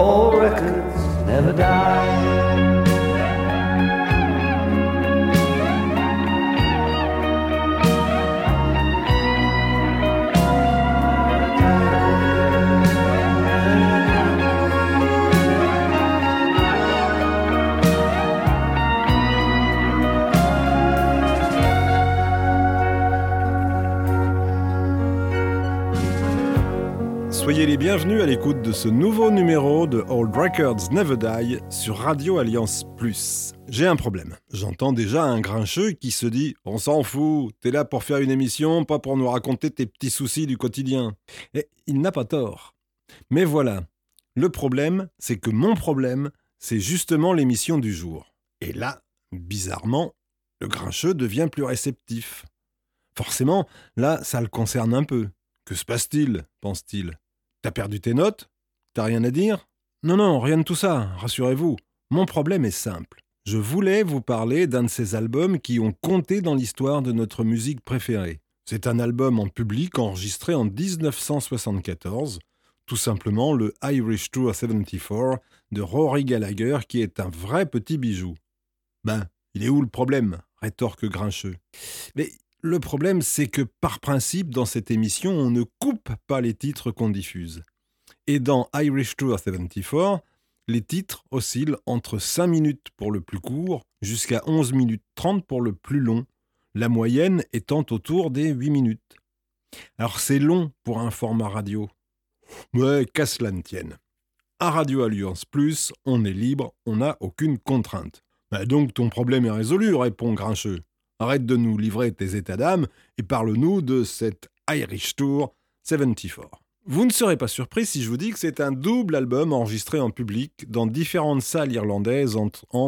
Old records never die. Soyez les bienvenus à l'écoute de ce nouveau numéro de Old Records Never Die sur Radio Alliance Plus. J'ai un problème. J'entends déjà un grincheux qui se dit « On s'en fout, t'es là pour faire une émission, pas pour nous raconter tes petits soucis du quotidien. » Et il n'a pas tort. Mais voilà, le problème, c'est que mon problème, c'est justement l'émission du jour. Et là, bizarrement, le grincheux devient plus réceptif. Forcément, là, ça le concerne un peu. Que se passe-t-il, pense-t-il ? T'as perdu tes notes ? T'as rien à dire ? Non, rien de tout ça, rassurez-vous. Mon problème est simple. Je voulais vous parler d'un de ces albums qui ont compté dans l'histoire de notre musique préférée. C'est un album en public enregistré en 1974, tout simplement le Irish Tour 74 de Rory Gallagher qui est un vrai petit bijou. Ben, il est où le problème ? Rétorque grincheux. Mais le problème, c'est que par principe, dans cette émission, on ne coupe pas les titres qu'on diffuse. Et dans Irish Tour 74, les titres oscillent entre 5 minutes pour le plus court jusqu'à 11 minutes 30 pour le plus long, la moyenne étant autour des 8 minutes. Alors c'est long pour un format radio. Mais qu'à cela ne tienne. À Radio Alliance Plus, on est libre, on n'a aucune contrainte. Ben donc ton problème est résolu, répond grincheux. Arrête de nous livrer tes états d'âme et parle-nous de cet Irish Tour 74. Vous ne serez pas surpris si je vous dis que c'est un double album enregistré en public dans différentes salles irlandaises en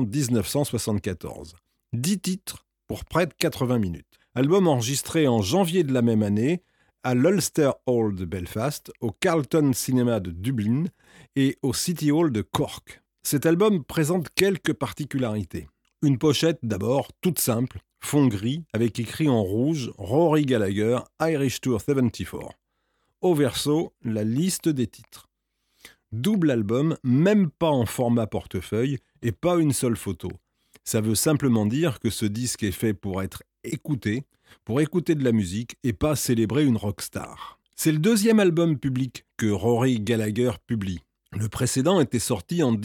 1974. 10 titres pour près de 80 minutes. Album enregistré en janvier de la même année à l'Ulster Hall de Belfast, au Carlton Cinema de Dublin et au City Hall de Cork. Cet album présente quelques particularités. Une pochette d'abord toute simple, fond gris, avec écrit en rouge « Rory Gallagher, Irish Tour 74 ». Au verso, la liste des titres. Double album, même pas en format portefeuille et pas une seule photo. Ça veut simplement dire que ce disque est fait pour être écouté, pour écouter de la musique et pas célébrer une rockstar. C'est le deuxième album public que Rory Gallagher publie. Le précédent était sorti en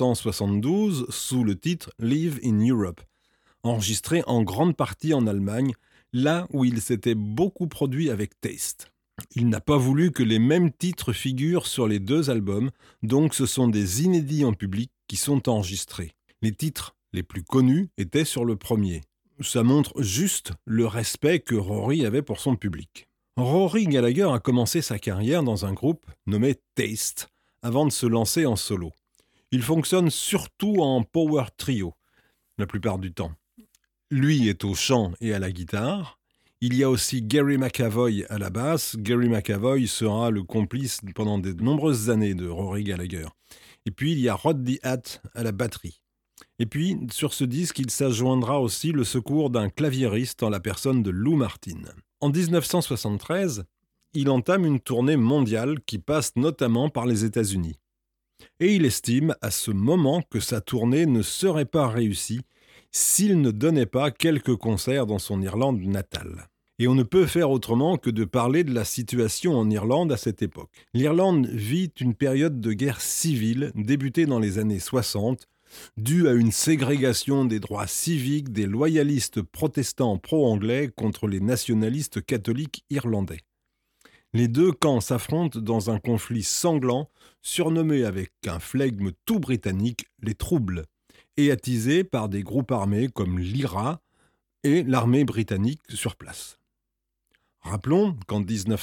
1972 sous le titre « Live in Europe ». Enregistré en grande partie en Allemagne, là où il s'était beaucoup produit avec Taste. Il n'a pas voulu que les mêmes titres figurent sur les deux albums, donc ce sont des inédits en public qui sont enregistrés. Les titres les plus connus étaient sur le premier. Ça montre juste le respect que Rory avait pour son public. Rory Gallagher a commencé sa carrière dans un groupe nommé Taste, avant de se lancer en solo. Il fonctionne surtout en power trio, la plupart du temps. Lui est au chant et à la guitare. Il y a aussi Gary McAvoy à la basse. Gary McAvoy sera le complice pendant de nombreuses années de Rory Gallagher. Et puis il y a Rod DeHatt à la batterie. Et puis sur ce disque, il s'adjoindra aussi le secours d'un claviériste en la personne de Lou Martin. En 1973, il entame une tournée mondiale qui passe notamment par les États-Unis. Et il estime à ce moment que sa tournée ne serait pas réussie s'il ne donnait pas quelques concerts dans son Irlande natale. Et on ne peut faire autrement que de parler de la situation en Irlande à cette époque. L'Irlande vit une période de guerre civile débutée dans les années 60, due à une ségrégation des droits civiques des loyalistes protestants pro-anglais contre les nationalistes catholiques irlandais. Les deux camps s'affrontent dans un conflit sanglant, surnommé avec un flegme tout britannique les Troubles, et attisé par des groupes armés comme l'IRA et l'armée britannique sur place. Rappelons qu'en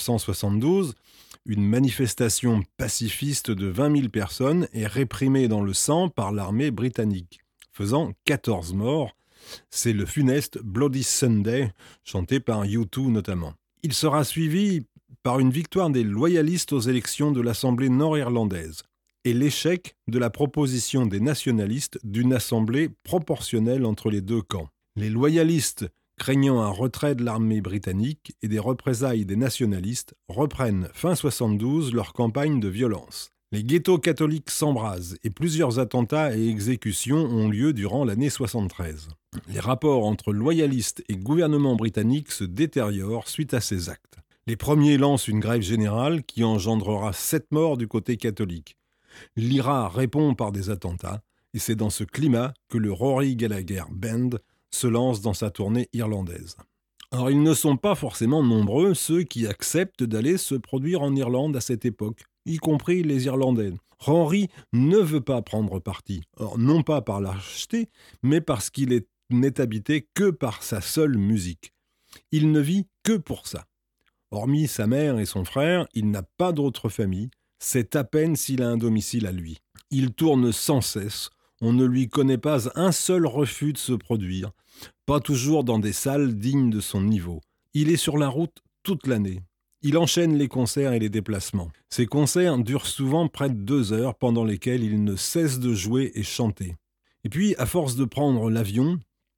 1972, une manifestation pacifiste de 20 000 personnes est réprimée dans le sang par l'armée britannique, faisant 14 morts. C'est le funeste Bloody Sunday, chanté par U2 notamment. Il sera suivi par une victoire des loyalistes aux élections de l'Assemblée nord-irlandaise et l'échec de la proposition des nationalistes d'une assemblée proportionnelle entre les deux camps. Les loyalistes, craignant un retrait de l'armée britannique et des représailles des nationalistes, reprennent fin 72 leur campagne de violence. Les ghettos catholiques s'embrasent et plusieurs attentats et exécutions ont lieu durant l'année 73. Les rapports entre loyalistes et gouvernement britannique se détériorent suite à ces actes. Les premiers lancent une grève générale qui engendrera 7 morts du côté catholique. L'IRA répond par des attentats et c'est dans ce climat que le Rory Gallagher Band se lance dans sa tournée irlandaise. Alors ils ne sont pas forcément nombreux ceux qui acceptent d'aller se produire en Irlande à cette époque, y compris les Irlandais. Rory ne veut pas prendre parti, or, non pas par lâcheté, mais parce qu'il n'est habité que par sa seule musique. Il ne vit que pour ça. Hormis sa mère et son frère, il n'a pas d'autre famille, c'est à peine s'il a un domicile à lui. Il tourne sans cesse, on ne lui connaît pas un seul refus de se produire, pas toujours dans des salles dignes de son niveau. Il est sur la route toute l'année. Il enchaîne les concerts et les déplacements. Ces concerts durent souvent près de 2 heures pendant lesquelles il ne cesse de jouer et chanter. Et puis, à force de prendre l'avion,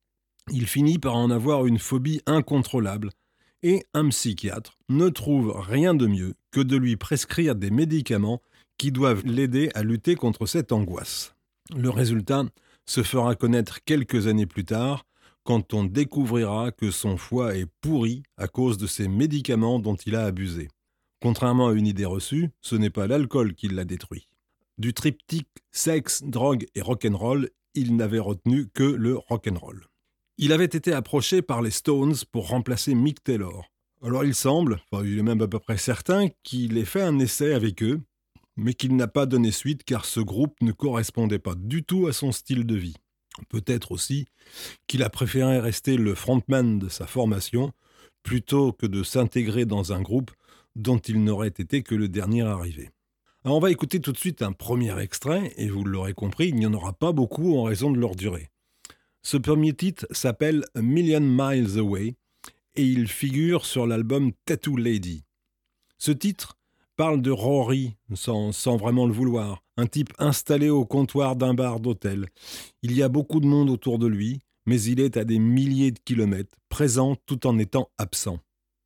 il finit par en avoir une phobie incontrôlable et un psychiatre ne trouve rien de mieux que de lui prescrire des médicaments qui doivent l'aider à lutter contre cette angoisse. Le résultat se fera connaître quelques années plus tard, quand on découvrira que son foie est pourri à cause de ces médicaments dont il a abusé. Contrairement à une idée reçue, ce n'est pas l'alcool qui l'a détruit. Du triptyque sexe, drogue et rock'n'roll, il n'avait retenu que le rock'n'roll. Il avait été approché par les Stones pour remplacer Mick Taylor. Alors il semble, il est même à peu près certain, qu'il ait fait un essai avec eux, mais qu'il n'a pas donné suite car ce groupe ne correspondait pas du tout à son style de vie. Peut-être aussi qu'il a préféré rester le frontman de sa formation plutôt que de s'intégrer dans un groupe dont il n'aurait été que le dernier arrivé. Alors on va écouter tout de suite un premier extrait et vous l'aurez compris, il n'y en aura pas beaucoup en raison de leur durée. Ce premier titre s'appelle A Million Miles Away et il figure sur l'album Tattoo Lady. Ce titre parle de Rory, sans vraiment le vouloir, un type installé au comptoir d'un bar d'hôtel. Il y a beaucoup de monde autour de lui, mais il est à des milliers de kilomètres, présent tout en étant absent.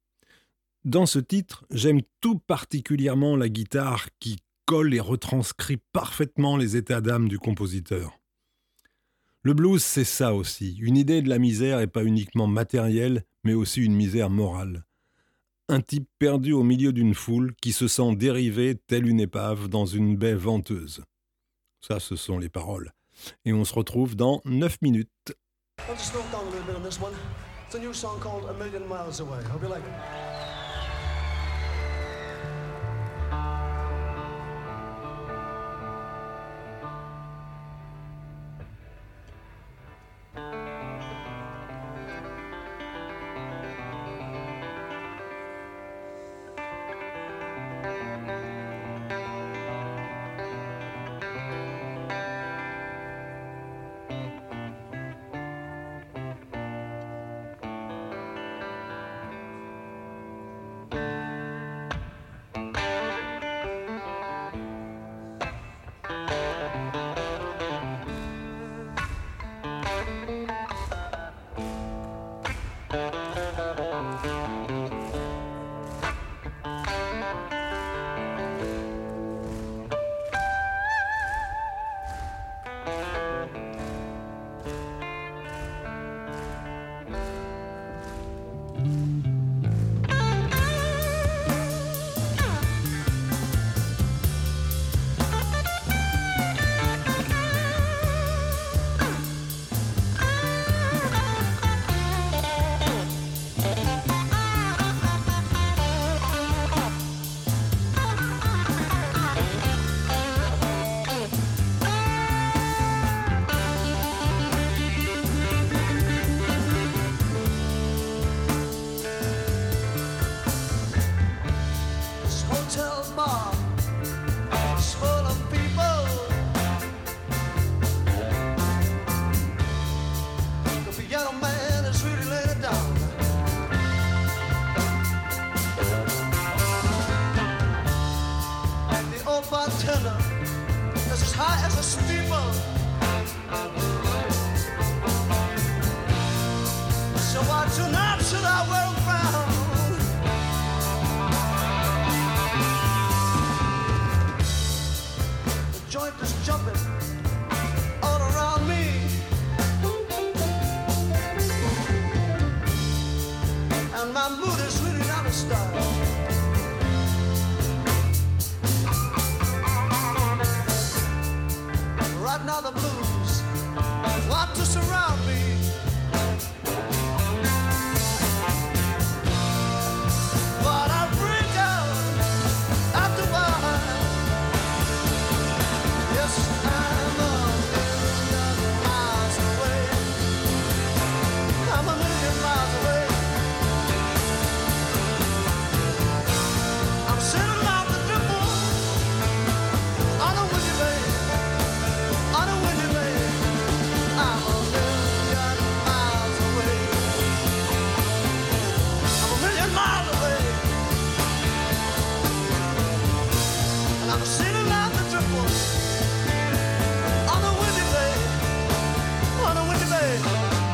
Dans ce titre, j'aime tout particulièrement la guitare qui colle et retranscrit parfaitement les états d'âme du compositeur. Le blues, c'est ça aussi, une idée de la misère et pas uniquement matérielle, mais aussi une misère morale. Un type perdu au milieu d'une foule qui se sent dérivé telle une épave dans une baie venteuse. Ça, ce sont les paroles. Et on se retrouve dans 9 minutes. I'll just slow down a little bit on this one. It's a new song called A Million Miles Away. Hope you like it. Bartender, that's as high as a steeple. So why tonight should I wear a crown? I'm sitting at the triple on a windy day, on a windy day.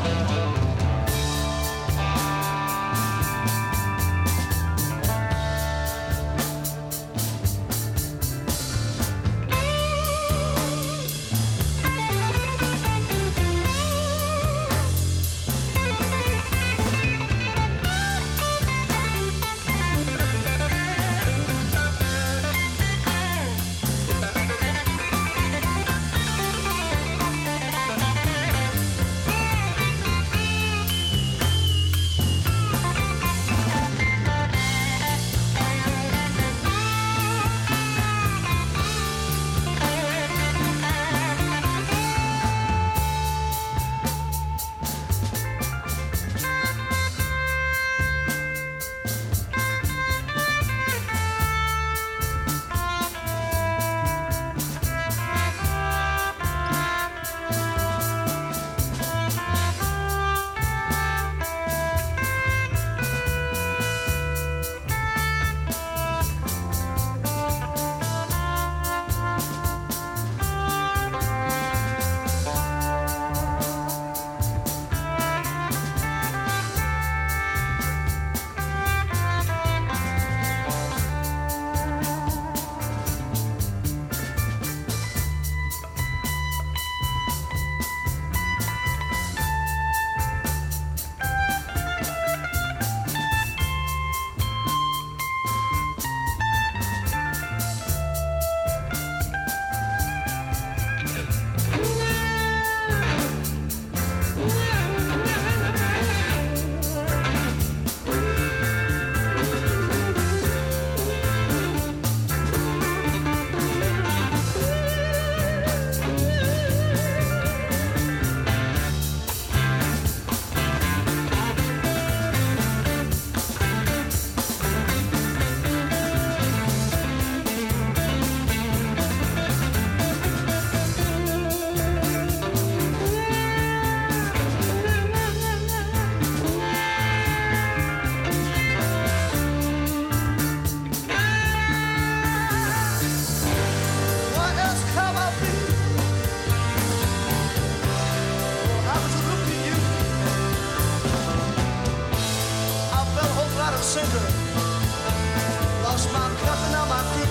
Lost my cup and now my grip.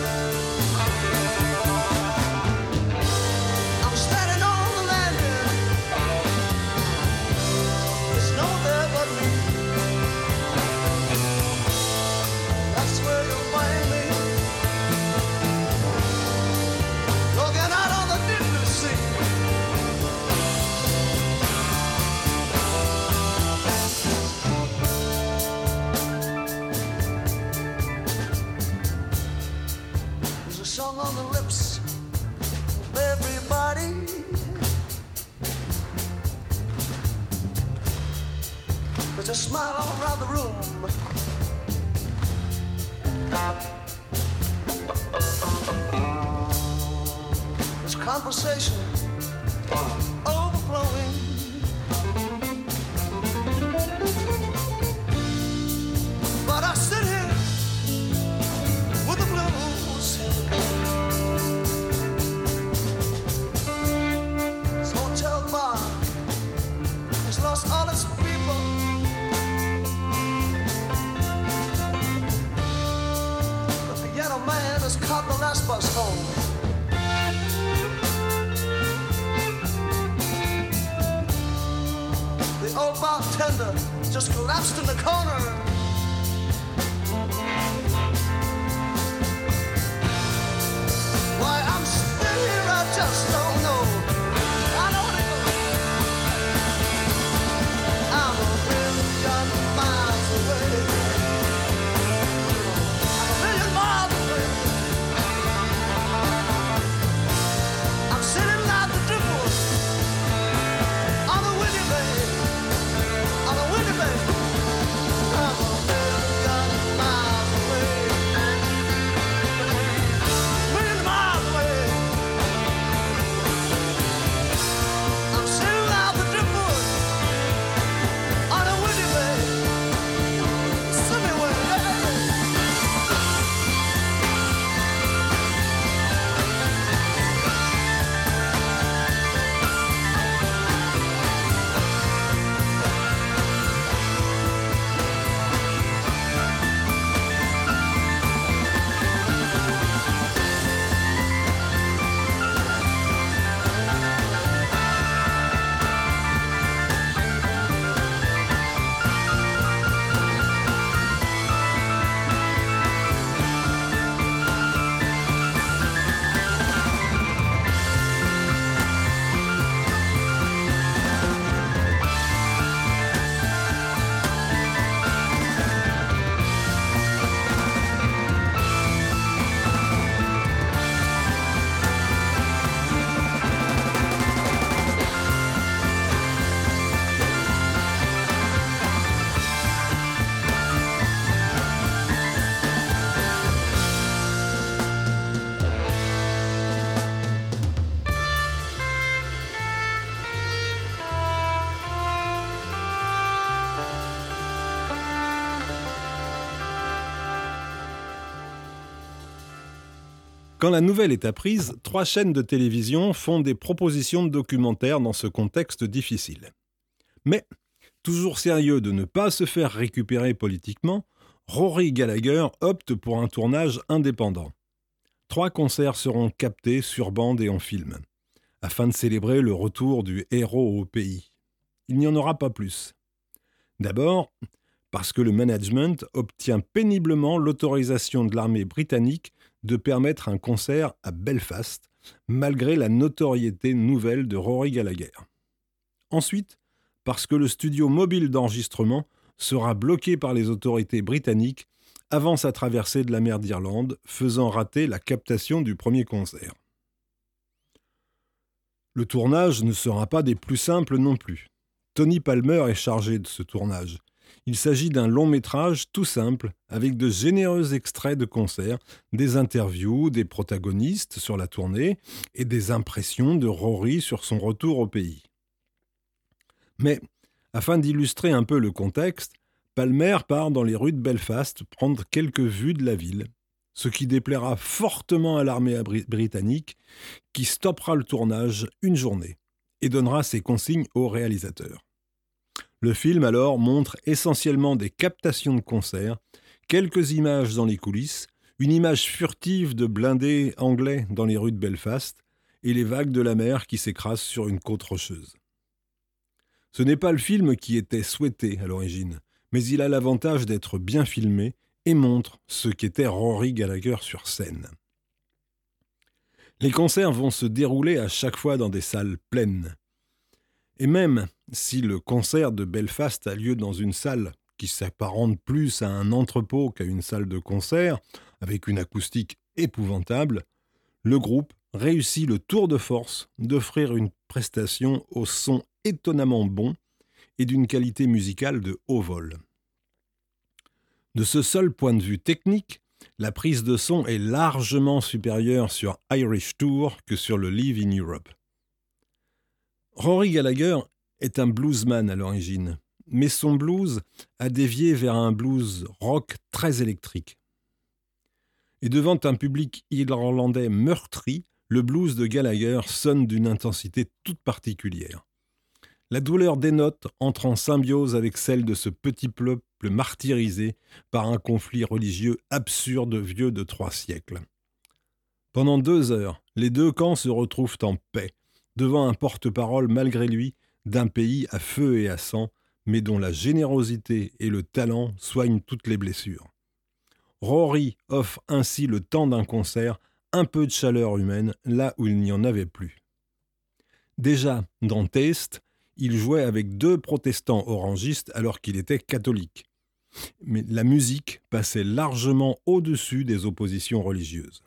I'm standing on the landing. There's no there but me. That's where you'll find me. Looking out on the deep sea. Song on the lips of everybody. There's a smile all around the room. There's conversation overflowing. But I sit here with the blues. Lost all its people. The piano man has caught the last bus home. The old bartender just collapsed in the corner. Why I'm still here, I just don't know. I know what it goes. I'm a million miles away. I'm a million miles away. I'm sitting at the triple on the windy bay. On the windy bay. I'm a Quand la nouvelle est apprise, 3 chaînes de télévision font des propositions de documentaires dans ce contexte difficile. Mais, toujours sérieux de ne pas se faire récupérer politiquement, Rory Gallagher opte pour un tournage indépendant. 3 concerts seront captés sur bande et en film, afin de célébrer le retour du héros au pays. Il n'y en aura pas plus. D'abord, parce que le management obtient péniblement l'autorisation de l'armée britannique de permettre un concert à Belfast, malgré la notoriété nouvelle de Rory Gallagher. Ensuite, parce que le studio mobile d'enregistrement sera bloqué par les autorités britanniques avant sa traversée de la mer d'Irlande, faisant rater la captation du premier concert. Le tournage ne sera pas des plus simples non plus. Tony Palmer est chargé de ce tournage. Il s'agit d'un long métrage tout simple, avec de généreux extraits de concerts, des interviews des protagonistes sur la tournée et des impressions de Rory sur son retour au pays. Mais, afin d'illustrer un peu le contexte, Palmer part dans les rues de Belfast prendre quelques vues de la ville, ce qui déplaira fortement à l'armée britannique qui stoppera le tournage une journée et donnera ses consignes au réalisateur. Le film alors montre essentiellement des captations de concerts, quelques images dans les coulisses, une image furtive de blindés anglais dans les rues de Belfast et les vagues de la mer qui s'écrasent sur une côte rocheuse. Ce n'est pas le film qui était souhaité à l'origine, mais il a l'avantage d'être bien filmé et montre ce qu'était Rory Gallagher sur scène. Les concerts vont se dérouler à chaque fois dans des salles pleines. Et même si le concert de Belfast a lieu dans une salle qui s'apparente plus à un entrepôt qu'à une salle de concert, avec une acoustique épouvantable, le groupe réussit le tour de force d'offrir une prestation au son étonnamment bon et d'une qualité musicale de haut vol. De ce seul point de vue technique, la prise de son est largement supérieure sur Irish Tour que sur le Live in Europe. Rory Gallagher est un bluesman à l'origine, mais son blues a dévié vers un blues rock très électrique. Et devant un public irlandais meurtri, le blues de Gallagher sonne d'une intensité toute particulière. La douleur des notes entre en symbiose avec celle de ce petit peuple martyrisé par un conflit religieux absurde vieux de 3 siècles. Pendant 2 heures, les 2 camps se retrouvent en paix, devant un porte-parole malgré lui d'un pays à feu et à sang, mais dont la générosité et le talent soignent toutes les blessures. Rory offre ainsi le temps d'un concert, un peu de chaleur humaine, là où il n'y en avait plus. Déjà, dans Taste, il jouait avec 2 protestants orangistes alors qu'il était catholique. Mais la musique passait largement au-dessus des oppositions religieuses.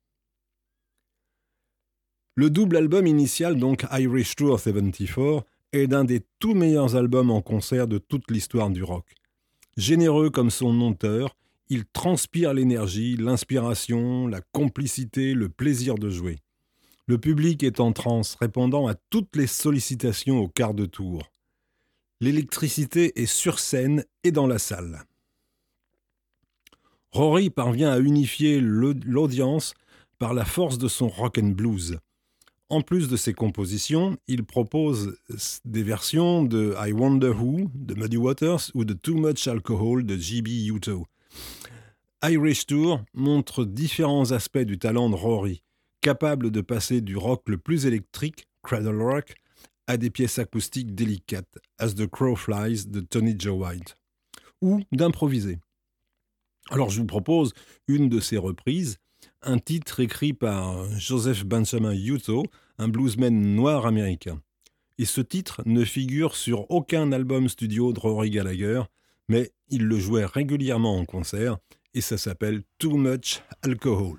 Le double album initial, donc Irish Tour 74, est l'un des tout meilleurs albums en concert de toute l'histoire du rock. Généreux comme son auteur, il transpire l'énergie, l'inspiration, la complicité, le plaisir de jouer. Le public est en transe, répondant à toutes les sollicitations au quart de tour. L'électricité est sur scène et dans la salle. Rory parvient à unifier l'audience par la force de son rock and blues. En plus de ses compositions, il propose des versions de I Wonder Who de Muddy Waters ou de Too Much Alcohol de J.B. Hutto. Irish Tour montre différents aspects du talent de Rory, capable de passer du rock le plus électrique, cradle rock, à des pièces acoustiques délicates, As the Crow Flies de Tony Joe White, ou d'improviser. Alors je vous propose une de ces reprises, un titre écrit par Joseph Benjamin Hutto, un bluesman noir américain. Et ce titre ne figure sur aucun album studio de Rory Gallagher, mais il le jouait régulièrement en concert, et ça s'appelle Too Much Alcohol.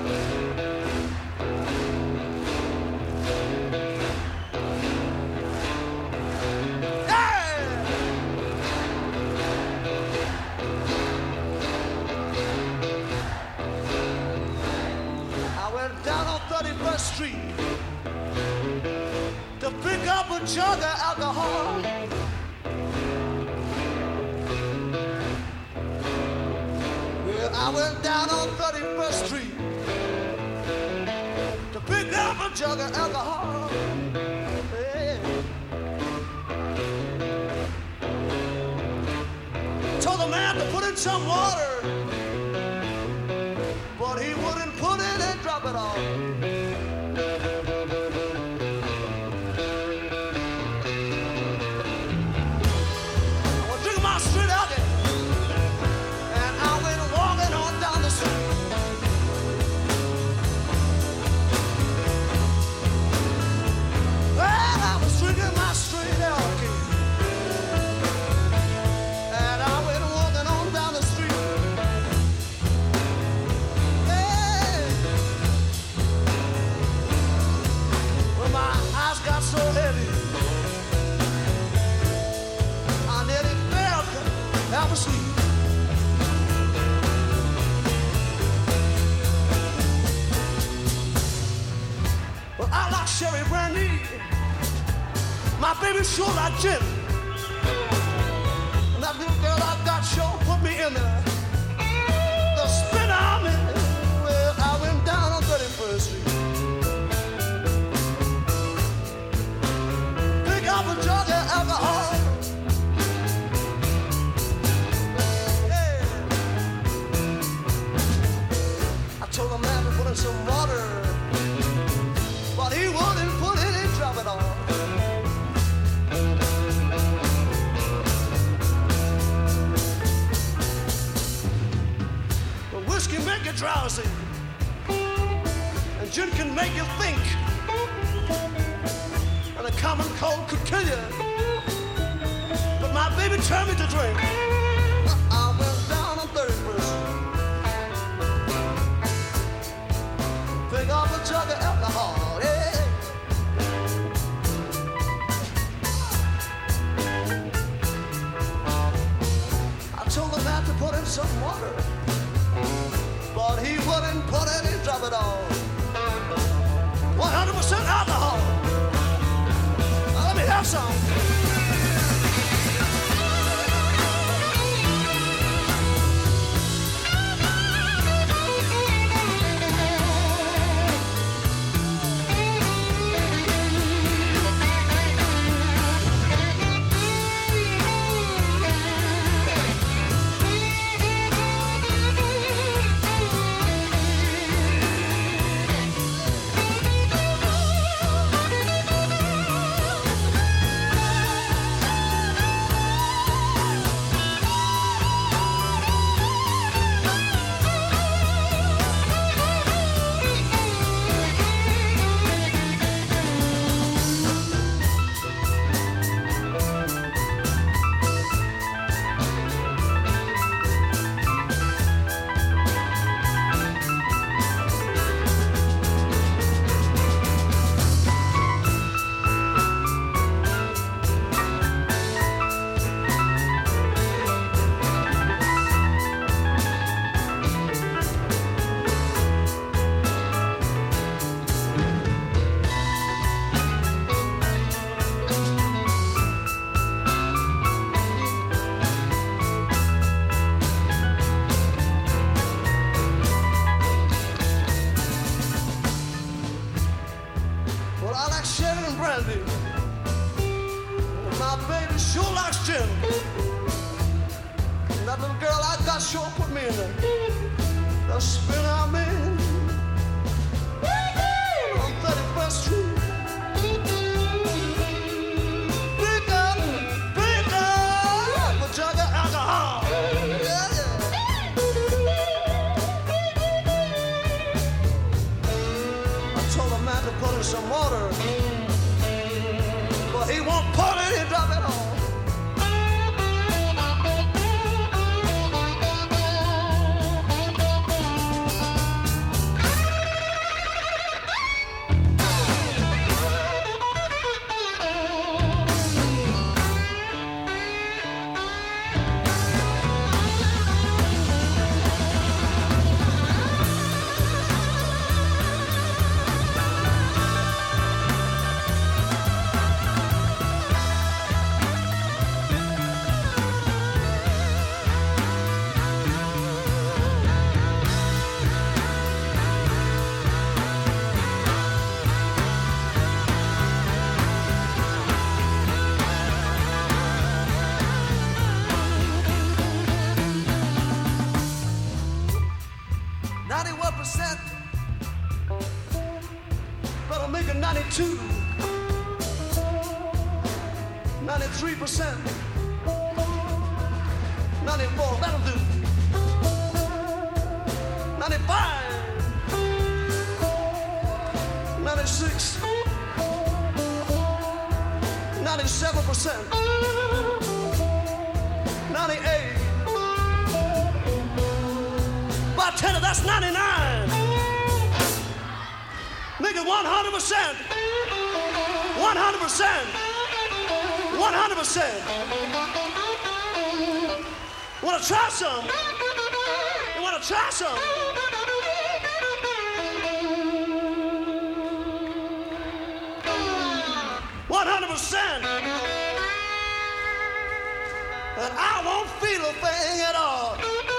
Street to pick up a jug of alcohol. Well, I went down on 31st Street to pick up a jug of alcohol. Yeah. Told the man to put in some water, but he wouldn't put it and drop it off. Cherry brandy, my baby sure like gin. And that little girl I got sure put me in there. The spin I'm in, well, I went down on 31st Street. Pick up a jug of alcohol. Yeah. I told the man to put in some water, but he wouldn't put it and drop it off. The whiskey make you drowsy, and gin can make you think, and a common cold could kill you. But my baby turned me to drink. I went down on 31st. Pick up a jug of alcohol. To put in some water, but he wouldn't put it and drop it all. 100% alcohol. Now let me have some. Some water, but he won't put it and drop it off. That'll make it 92, 93%, 94, that'll do. 95, 96, 97%, 98, by 10, that's 99. Make it 100%, 100%, 100%. Wanna try some? You wanna try some? And I won't feel a thing at all.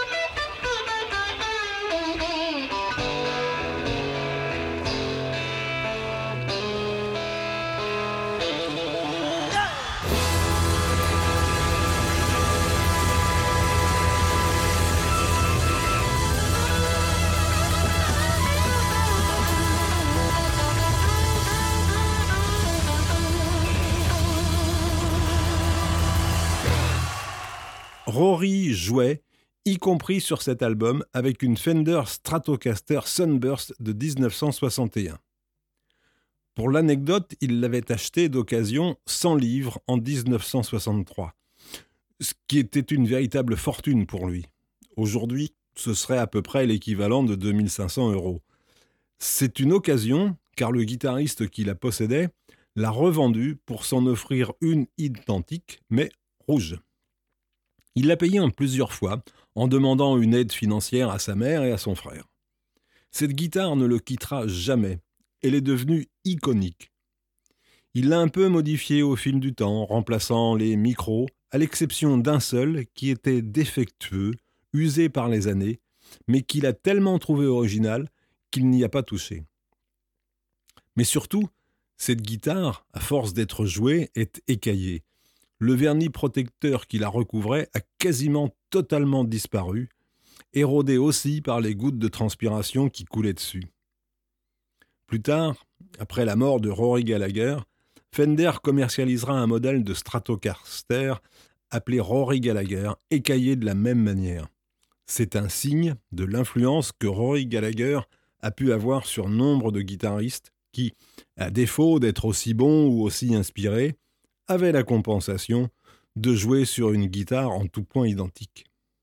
Rory jouait, y compris sur cet album, avec une Fender Stratocaster Sunburst de 1961. Pour l'anecdote, il l'avait acheté d'occasion 100 livres en 1963, ce qui était une véritable fortune pour lui. Aujourd'hui, ce serait à peu près l'équivalent de 2500 €. C'est une occasion, car le guitariste qui la possédait l'a revendue pour s'en offrir une identique, mais rouge. Il l'a payée en plusieurs fois, en demandant une aide financière à sa mère et à son frère. Cette guitare ne le quittera jamais. Elle est devenue iconique. Il l'a un peu modifiée au fil du temps, remplaçant les micros, à l'exception d'un seul qui était défectueux, usé par les années, mais qu'il a tellement trouvé original qu'il n'y a pas touché. Mais surtout, cette guitare, à force d'être jouée, est écaillée. Le vernis protecteur qui la recouvrait a quasiment totalement disparu, érodé aussi par les gouttes de transpiration qui coulaient dessus. Plus tard, après la mort de Rory Gallagher, Fender commercialisera un modèle de Stratocaster appelé Rory Gallagher, écaillé de la même manière. C'est un signe de l'influence que Rory Gallagher a pu avoir sur nombre de guitaristes qui, à défaut d'être aussi bons ou aussi inspirés, avaient la compensation de jouer sur une guitare en tout point identique.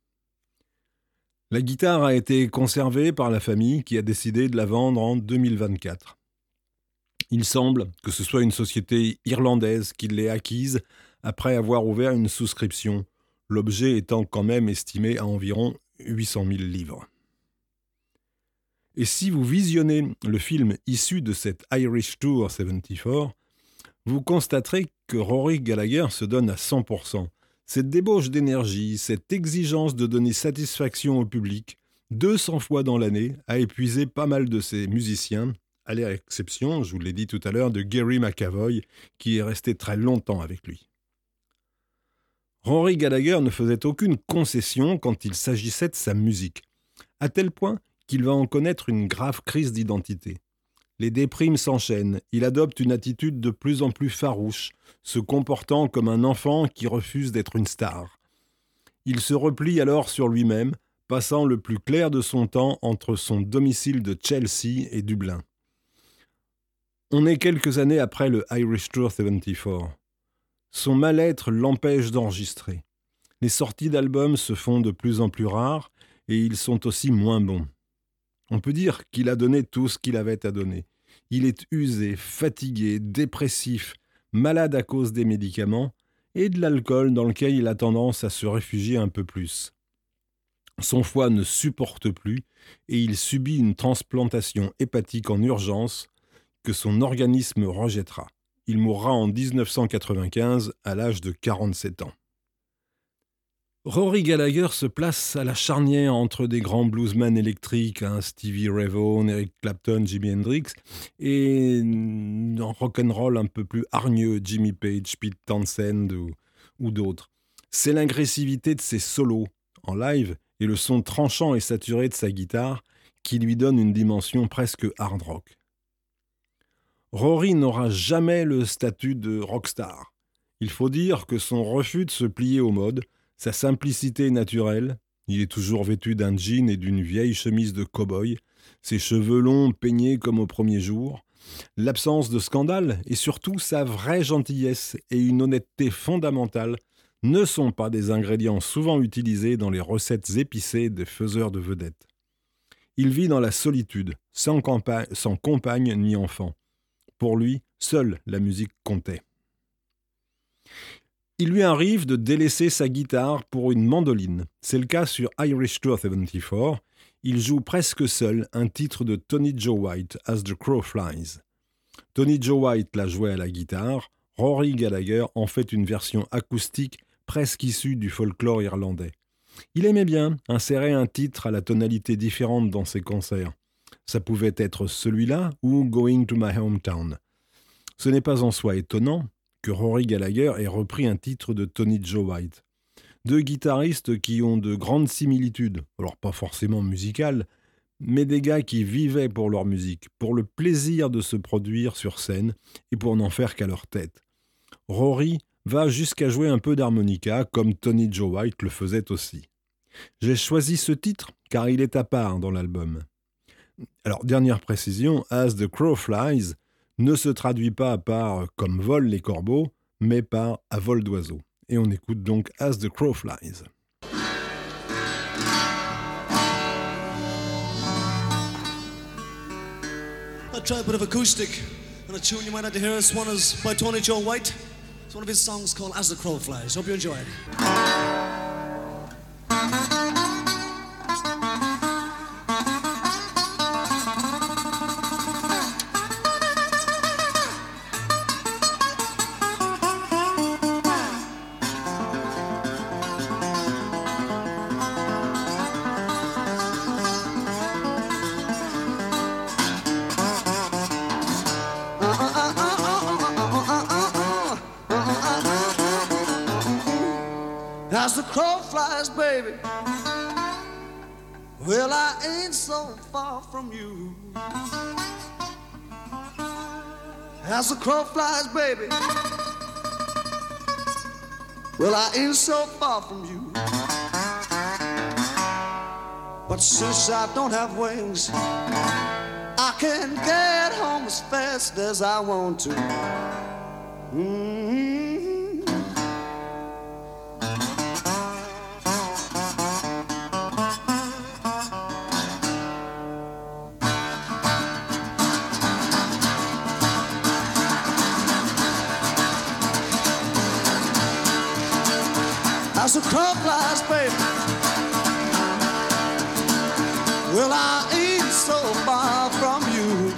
La guitare a été conservée par la famille qui a décidé de la vendre en 2024. Il semble que ce soit une société irlandaise qui l'ait acquise après avoir ouvert une souscription, l'objet étant quand même estimé à environ 800 000 livres. Et si vous visionnez le film issu de cette Irish Tour 74, vous constaterez que Rory Gallagher se donne à 100%. Cette débauche d'énergie, cette exigence de donner satisfaction au public, 200 fois dans l'année, a épuisé pas mal de ses musiciens, à l'exception, je vous l'ai dit tout à l'heure, de Gary McAvoy, qui est resté très longtemps avec lui. Rory Gallagher ne faisait aucune concession quand il s'agissait de sa musique, à tel point qu'il va en connaître une grave crise d'identité. Les déprimes s'enchaînent, il adopte une attitude de plus en plus farouche, se comportant comme un enfant qui refuse d'être une star. Il se replie alors sur lui-même, passant le plus clair de son temps entre son domicile de Chelsea et Dublin. On est quelques années après le Irish Tour 74. Son mal-être l'empêche d'enregistrer. Les sorties d'albums se font de plus en plus rares et ils sont aussi moins bons. On peut dire qu'il a donné tout ce qu'il avait à donner. Il est usé, fatigué, dépressif, malade à cause des médicaments et de l'alcool dans lequel il a tendance à se réfugier un peu plus. Son foie ne supporte plus et il subit une transplantation hépatique en urgence que son organisme rejettera. Il mourra en 1995 à l'âge de 47 ans. Rory Gallagher se place à la charnière entre des grands bluesmen électriques, Stevie Ray Vaughan, Eric Clapton, Jimi Hendrix, et en rock'n'roll un peu plus hargneux, Jimmy Page, Pete Townshend ou d'autres. C'est l'agressivité de ses solos en live et le son tranchant et saturé de sa guitare qui lui donne une dimension presque hard rock. Rory n'aura jamais le statut de rockstar. Il faut dire que son refus de se plier aux modes, sa simplicité naturelle, il est toujours vêtu d'un jean et d'une vieille chemise de cow-boy, ses cheveux longs peignés comme au premier jour, l'absence de scandale et surtout sa vraie gentillesse et une honnêteté fondamentale ne sont pas des ingrédients souvent utilisés dans les recettes épicées des faiseurs de vedettes. Il vit dans la solitude, sans compagne ni enfant. Pour lui, seule la musique comptait. Il lui arrive de délaisser sa guitare pour une mandoline. C'est le cas sur Irish Tour 74. Il joue presque seul un titre de Tony Joe White, As the Crow Flies. Tony Joe White l'a joué à la guitare, Rory Gallagher en fait une version acoustique presque issue du folklore irlandais. Il aimait bien insérer un titre à la tonalité différente dans ses concerts. Ça pouvait être celui-là ou Going to My Hometown. Ce n'est pas en soi étonnant que Rory Gallagher ait repris un titre de Tony Joe White. Deux guitaristes qui ont de grandes similitudes, alors pas forcément musicales, mais des gars qui vivaient pour leur musique, pour le plaisir de se produire sur scène et pour n'en faire qu'à leur tête. Rory va jusqu'à jouer un peu d'harmonica comme Tony Joe White le faisait aussi. J'ai choisi ce titre car il est à part dans l'album. Alors, dernière précision, As the Crow Flies ne se traduit pas par « comme volent les corbeaux », mais par « à vol d'oiseau ». Et on écoute donc As the Crow Flies. I'll try a bit of acoustic and a tune you might like to hear. This one is by Tony Joe White. It's one of his songs called As the Crow Flies. Hope you enjoy it. As the crow flies, baby, well, I ain't so far from you. As the crow flies, baby, well, I ain't so far from you. But since I don't have wings, I can get home as fast as I want to. As the crow flies, baby, well, I ain't so far from you.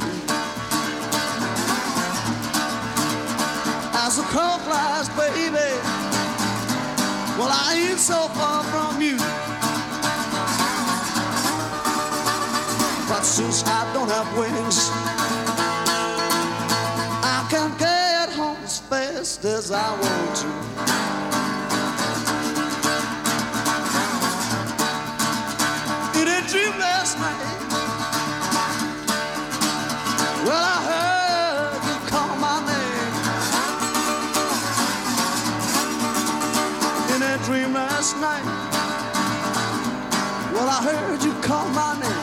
As the crow flies, baby, well, I ain't so far from you. But since I don't have wings, I can get home as fast as I want to. Dream last night. Well, I heard you call my name. In a dream last night. Well, I heard you call my name.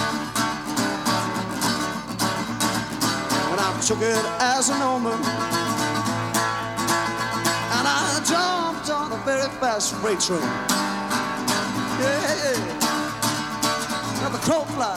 And I took it as an omen. And I jumped on a very fast freight train. Yeah. The crow fly.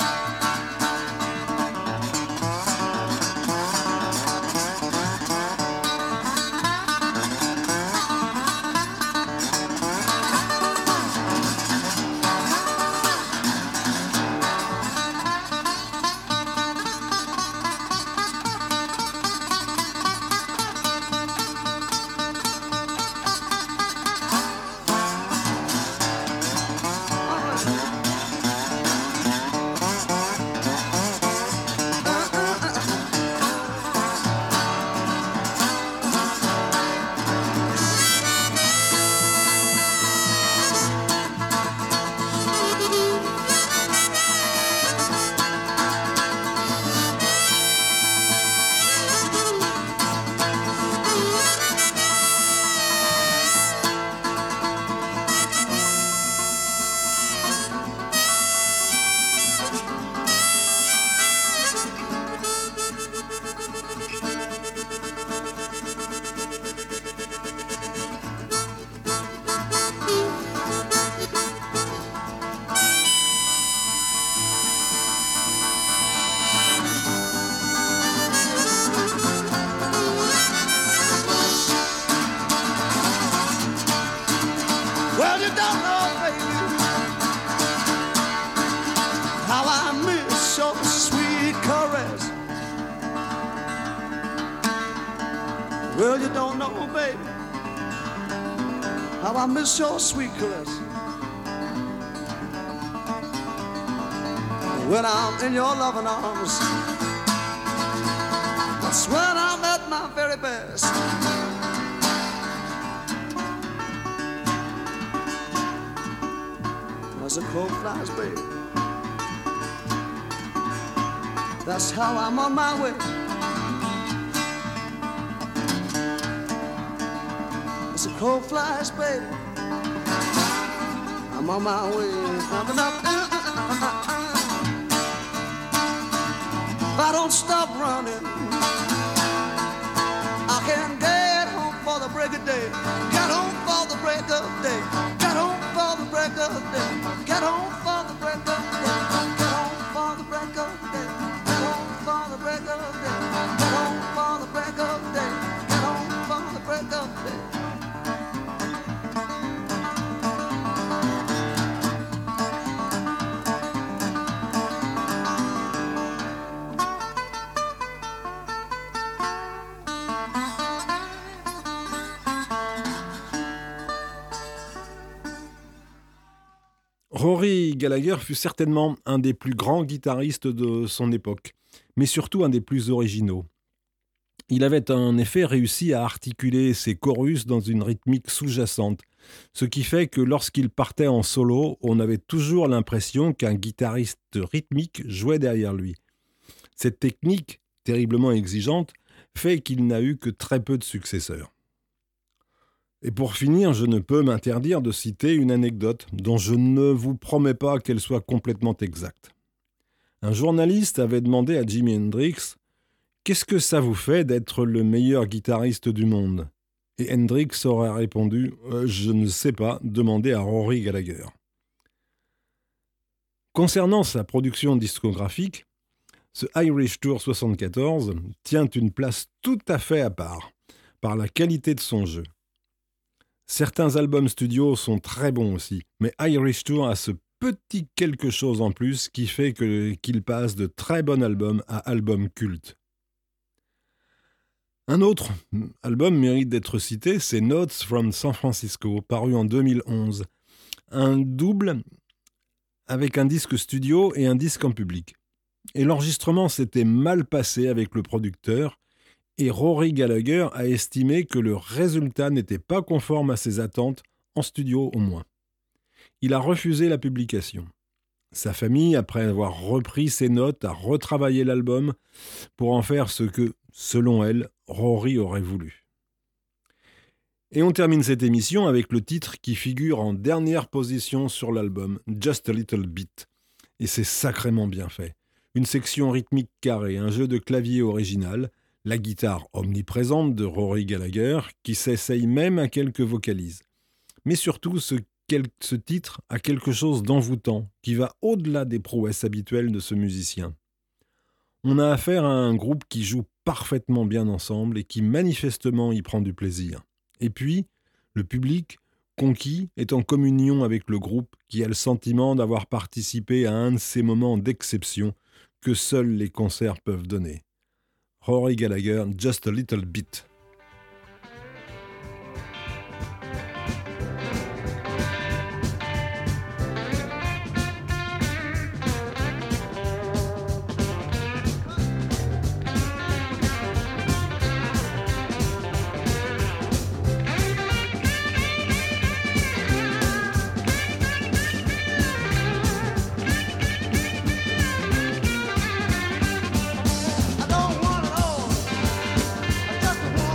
Well, you don't know, baby, how I miss your sweet caress. When I'm in your loving arms, that's when I'm at my very best. As a crow flies, baby, that's how I'm on my way. As a crow flies, baby, I'm on my way. If I don't stop running, I can get home for the break of day. Get home for the break of day. Get home for the break of day. Get home for the break of day. Get home for the break of day. Get home for the break of day. Get home for the break of day. Get home for the break of day. Rory Gallagher fut certainement un des plus grands guitaristes de son époque, mais surtout un des plus originaux. Il avait en effet réussi à articuler ses chorus dans une rythmique sous-jacente, ce qui fait que lorsqu'il partait en solo, on avait toujours l'impression qu'un guitariste rythmique jouait derrière lui. Cette technique, terriblement exigeante, fait qu'il n'a eu que très peu de successeurs. Et pour finir, je ne peux m'interdire de citer une anecdote dont je ne vous promets pas qu'elle soit complètement exacte. Un journaliste avait demandé à Jimi Hendrix « Qu'est-ce que ça vous fait d'être le meilleur guitariste du monde ?» Et Hendrix aurait répondu « Je ne sais pas, demandez à Rory Gallagher. » Concernant sa production discographique, ce Irish Tour 74 tient une place tout à fait à part, par la qualité de son jeu. Certains albums studio sont très bons aussi, mais Irish Tour a ce petit quelque chose en plus qui fait qu'il passe de très bon album à album culte. Un autre album mérite d'être cité, c'est Notes from San Francisco, paru en 2011. Un double avec un disque studio et un disque en public. Et l'enregistrement s'était mal passé avec le producteur, et Rory Gallagher a estimé que le résultat n'était pas conforme à ses attentes, en studio au moins. Il a refusé la publication. Sa famille, après avoir repris ses notes, a retravaillé l'album pour en faire ce que, selon elle, Rory aurait voulu. Et on termine cette émission avec le titre qui figure en dernière position sur l'album, Just a Little Bit. Et c'est sacrément bien fait. Une section rythmique carrée, un jeu de clavier original, la guitare omniprésente de Rory Gallagher, qui s'essaye même à quelques vocalises. Mais surtout, ce titre a quelque chose d'envoûtant, qui va au-delà des prouesses habituelles de ce musicien. On a affaire à un groupe qui joue parfaitement bien ensemble et qui manifestement y prend du plaisir. Et puis, le public, conquis, est en communion avec le groupe qui a le sentiment d'avoir participé à un de ces moments d'exception que seuls les concerts peuvent donner. Rory Gallagher, Just a Little Bit. I don't want it all. I just want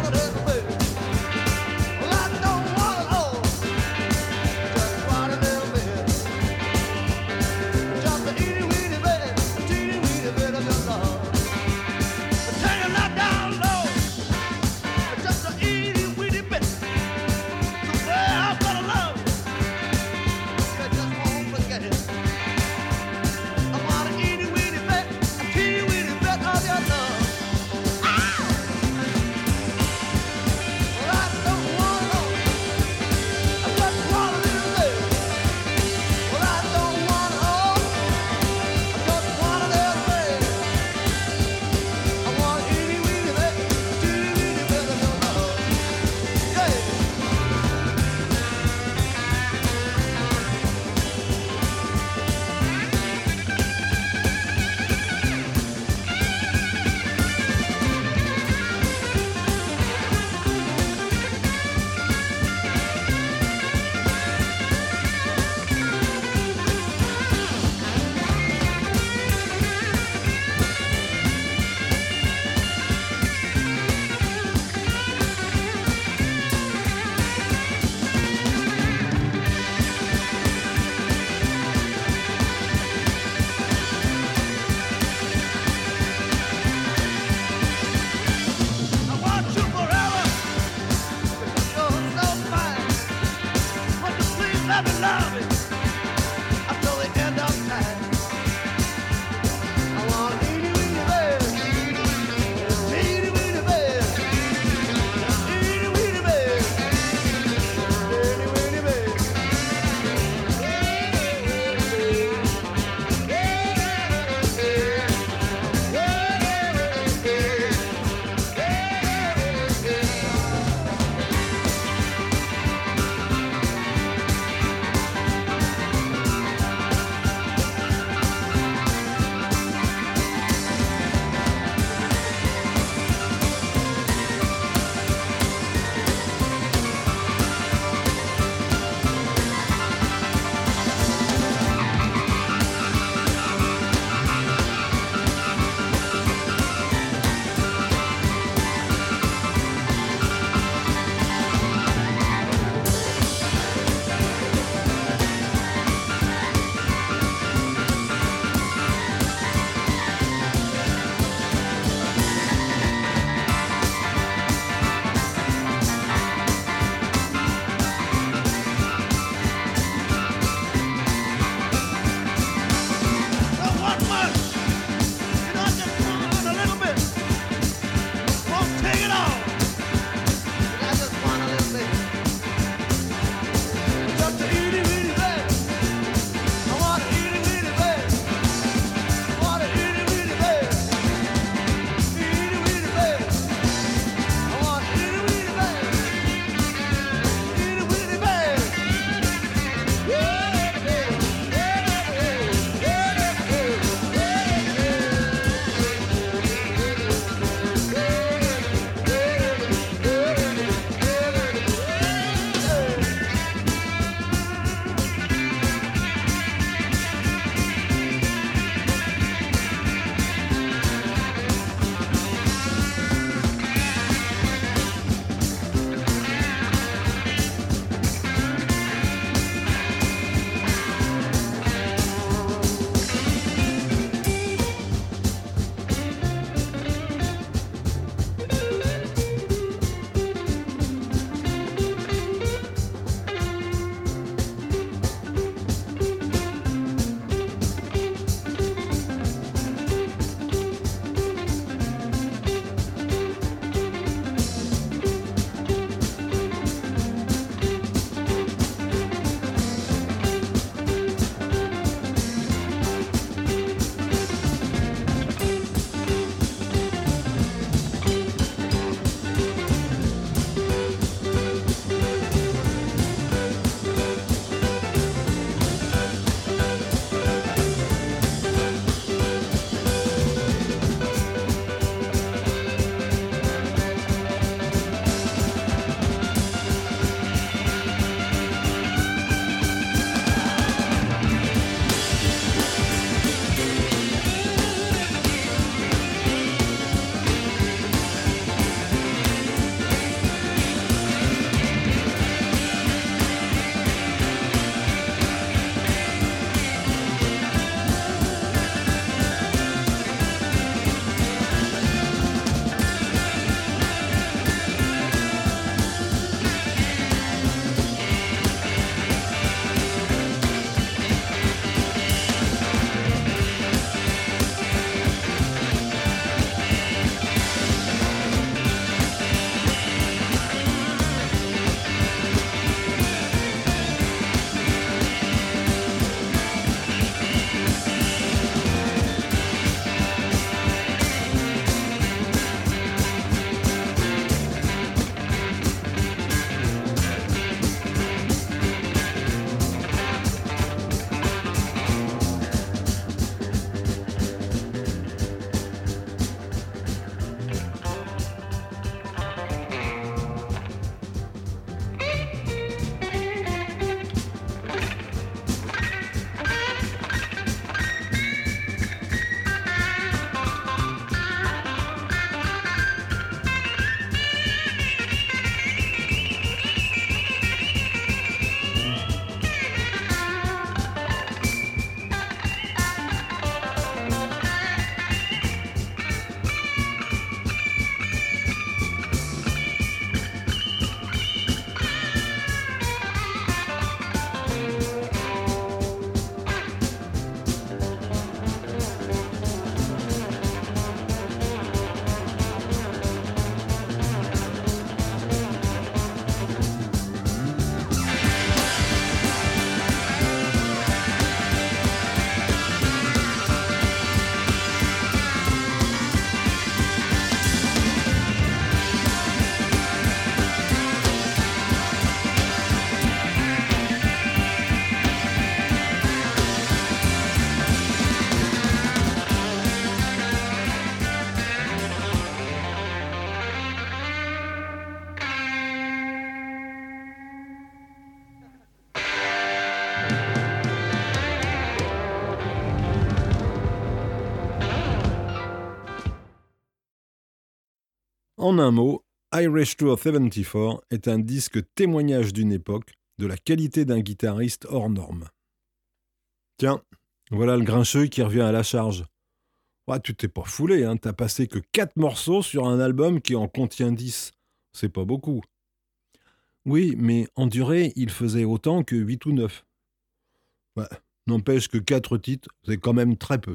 En un mot, Irish Tour 74 est un disque témoignage d'une époque, de la qualité d'un guitariste hors norme. Tiens, voilà le grincheux qui revient à la charge. Ouais, tu t'es pas foulé, hein, t'as passé que 4 morceaux sur un album qui en contient 10. C'est pas beaucoup. Oui, mais en durée, il faisait autant que 8 ou 9. Ouais, n'empêche que 4 titres, c'est quand même très peu.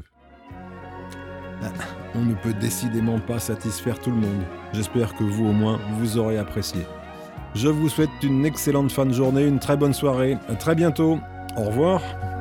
On ne peut décidément pas satisfaire tout le monde. J'espère que vous, au moins, vous aurez apprécié. Je vous souhaite une excellente fin de journée, une très bonne soirée. À très bientôt. Au revoir.